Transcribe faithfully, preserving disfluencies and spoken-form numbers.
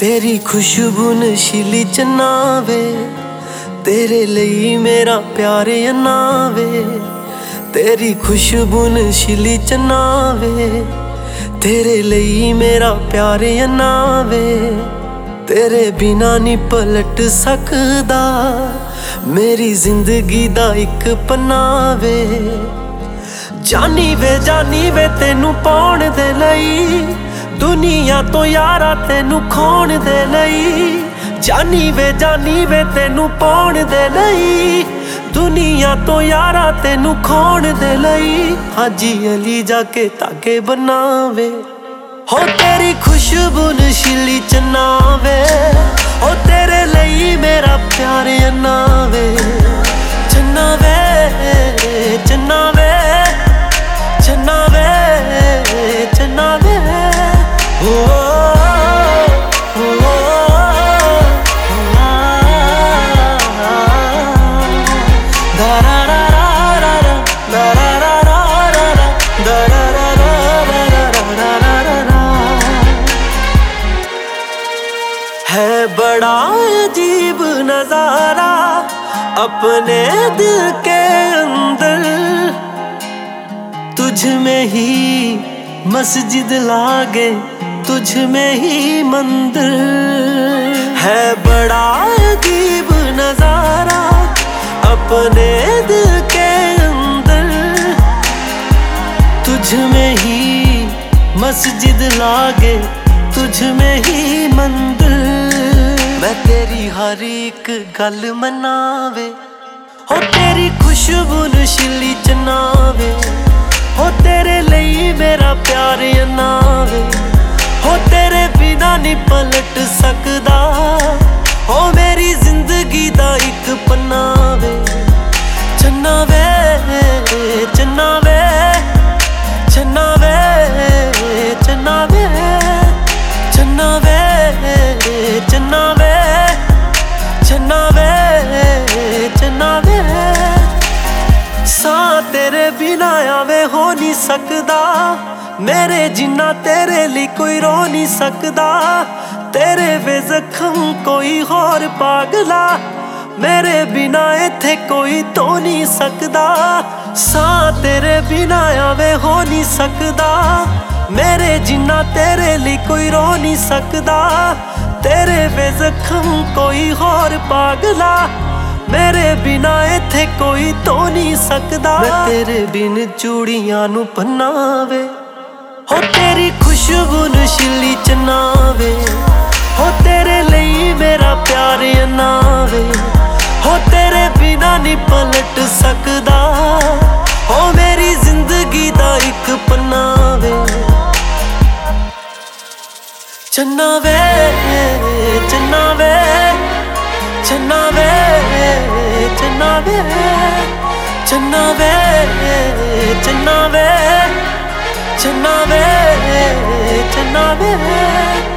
तेरी खुशबू नशीली चन्नावे, तेरे लिए मेरा प्यार अन्नावे। तेरी खुशबू नशीली चन्नावे, तेरे लिए मेरा प्यार अन्नावे। तेरे बिना नहीं पलट सकदा मेरी जिंदगी दा इक पन्नावे। जानी वे जानी वे तेनू पाउण दे लई, दुनिया तो यारा तेनू खोण दे लई। जानी वे जानी वे तेनू पाउण दे लई, दुनिया तो यारा तेनू खोण दे लई। हाजी अली जाके ताके बनावे, हो तेरी खुशबू नशीली चन्नावे। हो तेरे लई मेरा प्यार अन्नावे। चन्नावे चन्नावे चन्नावे चन्नावे ओ, ओ, ओ, दा रा रा रा रा दा रा रा रा रा दा रा रा रा रा रा। है बड़ा अजीब नजारा अपने दिल के अंदर, तुझ में ही मस्जिद लागे, तुझ में ही मंदिर। है बड़ा अजीब नजारा अपने दिल के अंदर, तुझ में ही मस्जिद लागे, तुझ में ही मंदिर। मैं तेरी हर एक गल मनावे, हो तेरी खुशबू नशीली चन्नावे। हो तेरे लिए मेरा प्यार अन्नावे, हो तेरे बिना नहीं पलट सकदा, हो मेरी जिंदगी दा इक पन्नावे। चन्नावे चन्नावे चन्नावे चन्नावे चन्नावे चन्नावे चन्नावे चन्नावे। सा तेरे बिना आवे हो नहीं सकदा, मेरे जिन्ना तेरे लिए कोई रो नहीं सकदा। तेरे वे जख्म कोई होर पागला, मेरे बिना इत्थे कोई तो नहीं सकदा। सा तेरे बिना आवे हो नहीं सकदा, मेरे जिन्ना तेरे लिए कोई रो नहीं सकदा। तेरे वे जख्म कोई होर पागला, मेरे बिना इत्थे कोई तो नहीं सकदा। मैं तेरे बिन चूड़ियां नू पन्नावे, हो तेरी खुशबू नशीली चन्नावे। हो तेरे लिए मेरा प्यार अन्नावे, हो तेरे बिना नहीं पलट सकदा, हो मेरी जिंदगी दा इक पन्नावे। चन्नावे चन्नावे चन्नावे चन्नावे चन्नावे चन्नावे चन्नावे चन्नावे।